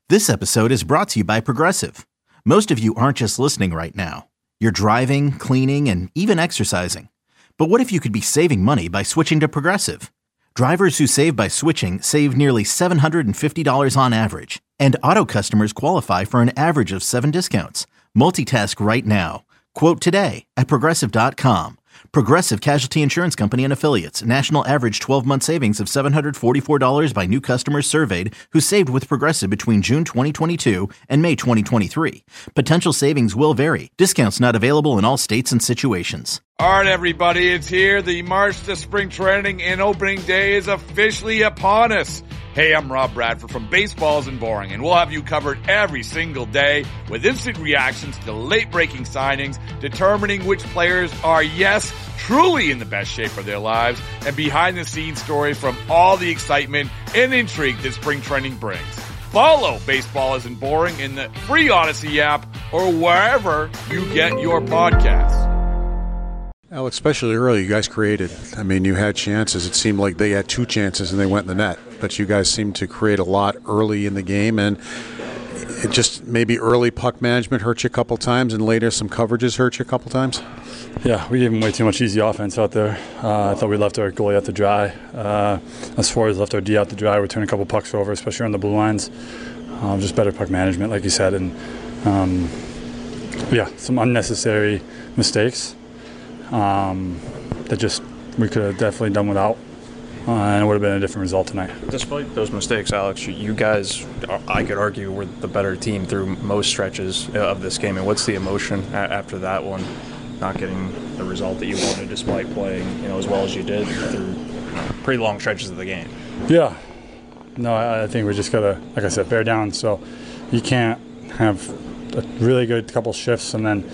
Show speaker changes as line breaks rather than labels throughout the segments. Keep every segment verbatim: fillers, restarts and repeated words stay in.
This episode is brought to you by Progressive. Most of you aren't just listening right now. You're driving, cleaning, and even exercising. But what if you could be saving money by switching to Progressive? Drivers who save by switching save nearly seven hundred fifty dollars on average. And auto customers qualify for an average of seven discounts. Multitask right now. Quote today at Progressive dot com. Progressive Casualty Insurance Company and Affiliates. National average twelve-month savings of seven hundred forty-four dollars by new customers surveyed who saved with Progressive between June twenty twenty-two and May twenty twenty-three. Potential savings will vary. Discounts not available in all states and situations.
All right, everybody, it's here. The March to Spring Training and Opening Day is officially upon us. Hey, I'm Rob Bradford from Baseball Isn't Boring, and we'll have you covered every single day with instant reactions to late-breaking signings, determining which players are, yes, truly in the best shape of their lives, and behind-the-scenes stories from all the excitement and intrigue that spring training brings. Follow Baseball Isn't Boring in the free Odyssey app or wherever you get your podcasts.
Well, especially early, you guys created. I mean, you had chances. It seemed like they had two chances and they went in the net. But you guys seemed to create a lot early in the game, and it just maybe early puck management hurt you a couple times, and later some coverages hurt you a couple times.
Yeah, we gave them way too much easy offense out there. Uh, I thought we left our goalie out to dry. Uh, as far as left our D out to dry, we turned a couple pucks over, especially on the blue lines. Um, just better puck management, like you said, and um, yeah, some unnecessary mistakes. Um, that just we could have definitely done without, uh, and it would have been a different result tonight.
Despite those mistakes, Alex, you guys, I could argue, were the better team through most stretches of this game. And what's the emotion after that one, not getting the result that you wanted despite playing, you know, as well as you did through pretty long stretches of the game? Yeah,
no, I think we just gotta, like I said, bear down. So you can't have a really good couple shifts and then.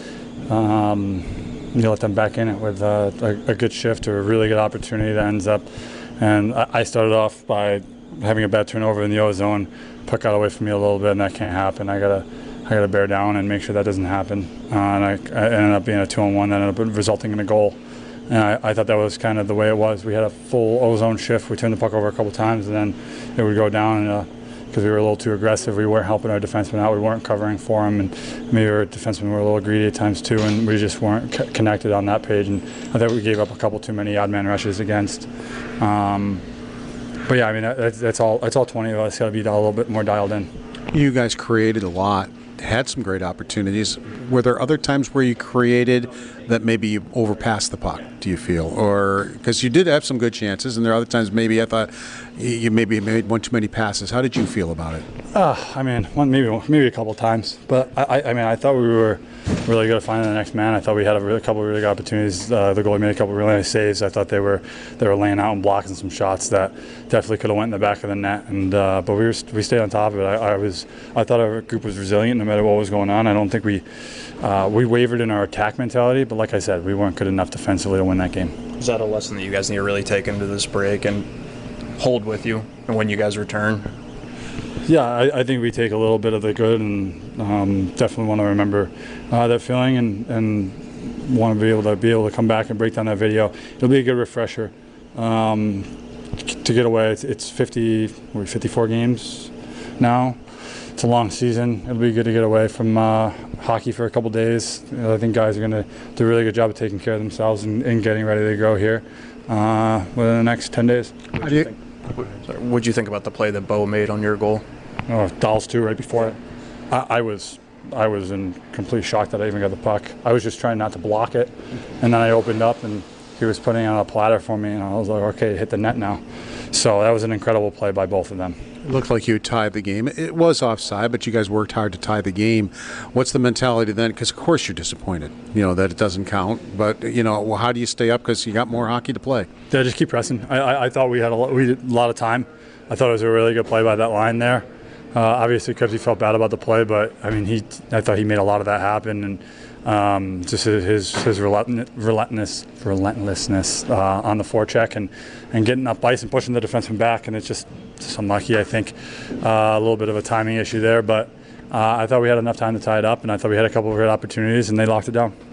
Um, You let them back in it with uh, a, a good shift or a really good opportunity that ends up. And I, I started off by having a bad turnover in the O-zone, puck got away from me a little bit, and that can't happen. I gotta, I gotta bear down and make sure that doesn't happen. Uh, and I, I ended up being a two-on-one that ended up resulting in a goal. And I, I thought that was kind of the way it was. We had a full O-zone shift. We turned the puck over a couple times, and then it would go down. And, uh, because we were a little too aggressive. We weren't helping our defensemen out. We weren't covering for them, and maybe our defensemen were a little greedy at times too, and we just weren't c- connected on that page. And I think we gave up a couple too many odd man rushes against. Um, but yeah, I mean that's, that's all. That's all twenty of us got to be a little bit more dialed in.
You guys created a lot, had some great opportunities. Were there other times where you created that maybe you overpassed the puck, do you feel? Or because you did have some good chances, and there are other times maybe I thought you maybe made one too many passes. How did you feel about it?
Uh, I mean, one maybe maybe a couple times, but I, I mean, I thought we were really good at finding the next man. I thought we had a really, couple of really good opportunities. Uh, the goalie made a couple of really nice saves. I thought they were they were laying out and blocking some shots that definitely could have went in the back of the net. And uh, but we were we stayed on top of it. I, I was I thought our group was resilient no matter what was going on. I don't think we uh, we wavered in our attack mentality, but like I said, we weren't good enough defensively to win that game.
Is that a lesson that you guys need to really take into this break and hold with you when you guys return?
Yeah, I, I think we take a little bit of the good and um, definitely want to remember uh, that feeling and, and want to be able to be able to come back and break down that video. It'll be a good refresher um, to get away. It's, it's fifty, we're fifty-four games now. It's a long season. It'll be good to get away from uh, hockey for a couple days. You know, I think guys are going to do a really good job of taking care of themselves and, and getting ready to go here uh, within the next ten days.
How do you think? What did you think about the play that Bo made on your goal?
Oh, Dahl's too right before it. I, I was I was in complete shock that I even got the puck. I was just trying not to block it, and then I opened up and he was putting it on a platter for me, and I was like, okay, hit the net now. So that was an incredible play by both of them.
It looked like you tied the game. It was offside, but you guys worked hard to tie the game. What's the mentality then? Because, of course, you're disappointed, you know, that it doesn't count. But, you know, well, how do you stay up because you got more hockey to play?
Yeah, just keep pressing. I, I, I thought we had a lot, we had a lot of time. I thought it was a really good play by that line there. Uh, obviously, because he felt bad about the play, but, I mean, he I thought he made a lot of that happen. And um, just his his relent, relentless, relentlessness uh, on the forecheck and, and getting up ice and pushing the defenseman back. And it's just, just unlucky, I think. Uh, a little bit of a timing issue there, but uh, I thought we had enough time to tie it up, and I thought we had a couple of great opportunities, and they locked it down.